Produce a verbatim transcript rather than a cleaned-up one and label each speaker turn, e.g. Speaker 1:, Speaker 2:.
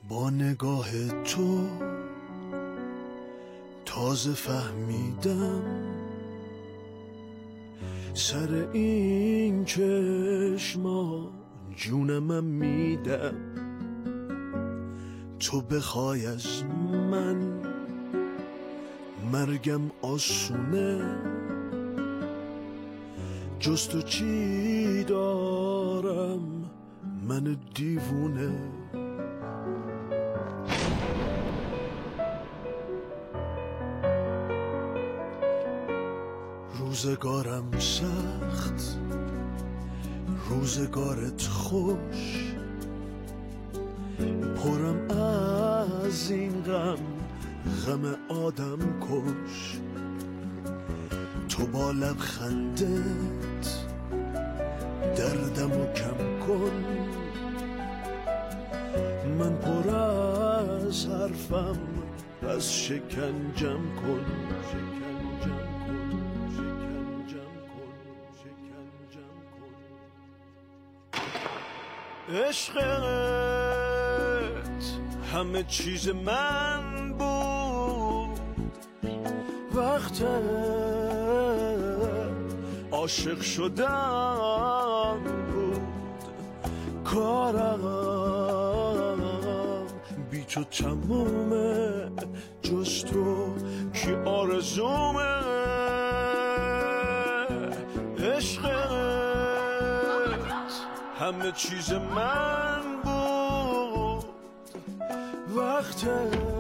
Speaker 1: با نگاه تو تازه فهمیدم سر این چشما جونمم میدم. تو بخوای از من مرگم آسونه، جز تو چی دارم من دیوونه. روزگارم سخت، روزگارت خوش، پرم از این غم، غم آدم کش. تو با لبخندت دردمو کم کن، من پر از حرفم از شکنجم کن. شکنجم کن، شکنجم کن، شکنجم کن. عشقت همه چیز من بود، وقت عاشق شدم بود. کارم بی تو تمومه، جز تو کی آرزومه. عشقت همه چیز من بود، وقت